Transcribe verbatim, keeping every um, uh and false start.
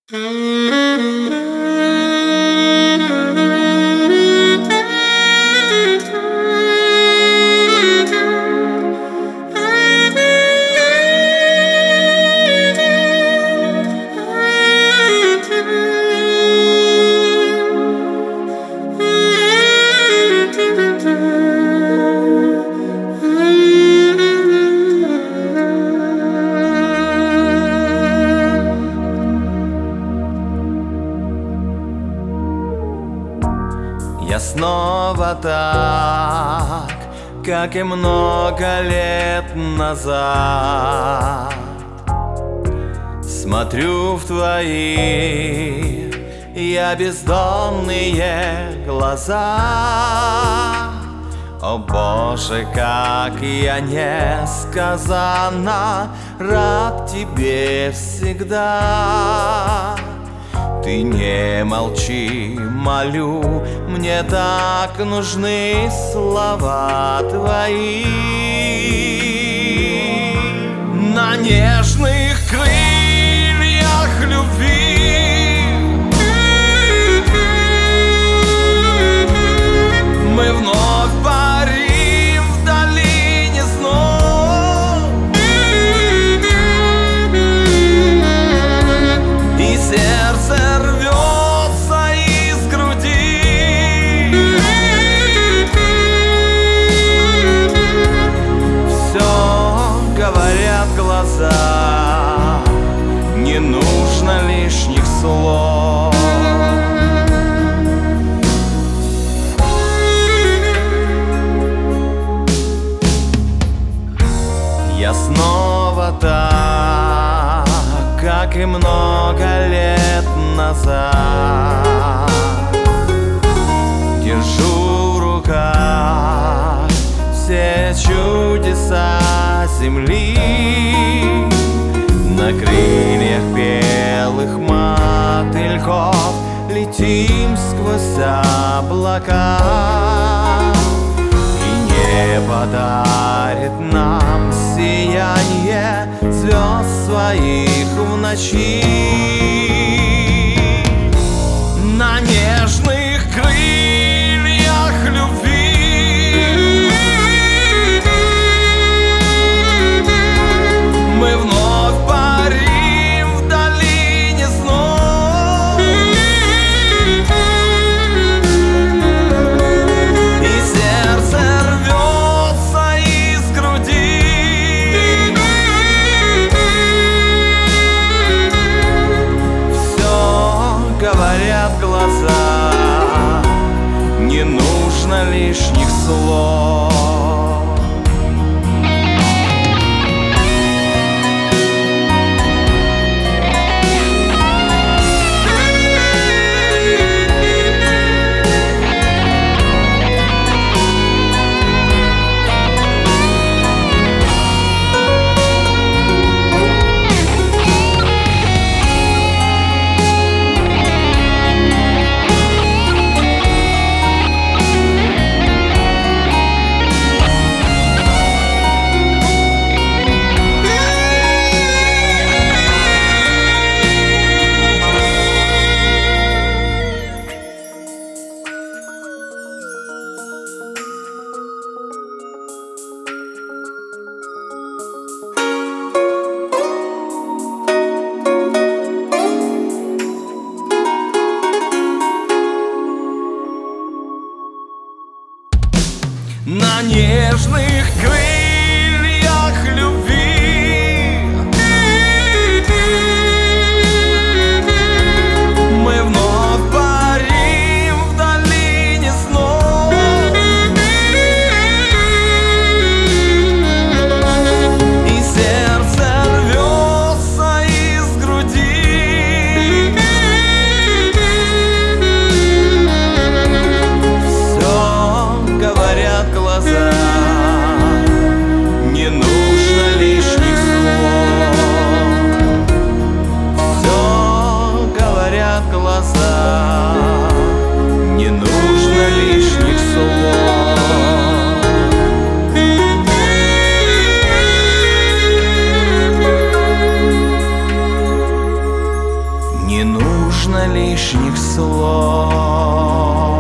Я снова так, как и много лет назад, смотрю в твои я бездонные глаза. О Боже, как я несказанно рад тебе всегда. Ты не молчи, молю, мне так нужны слова твои. На нежных крыльях любви мы вновь парим в долине снов, и сердце рвется из груди. Все говорят глаза, не нужно лишних слов. Я снова так, как и много лет назад, держу в руках все чудеса земли. На крыльях белых мотыльков летим сквозь облака, и небо дарит нам сияние звезд своих в ночи. На нежных крыльях любви мы вновь парим в долине снов, и сердце рвется из груди. Все говорят глаза, не нужно лишних слов. На нежных крыльях любви мы вновь парим в долине снов, и сердце рвется из груди. Все говорят глаза, нужно лишних слов.